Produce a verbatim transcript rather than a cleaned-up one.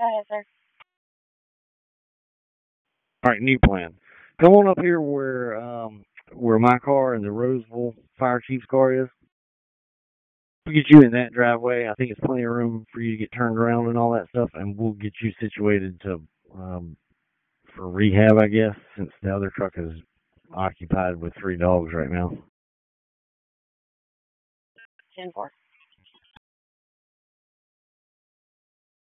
Go ahead, sir. All right, new plan. Come on up here where um where my car and the Roseville fire chief's car is. We'll get you in that driveway. I think it's plenty of room for you to get turned around and all that stuff, and we'll get you situated to um for rehab, I guess, since the other truck is occupied with three dogs right now. ten four.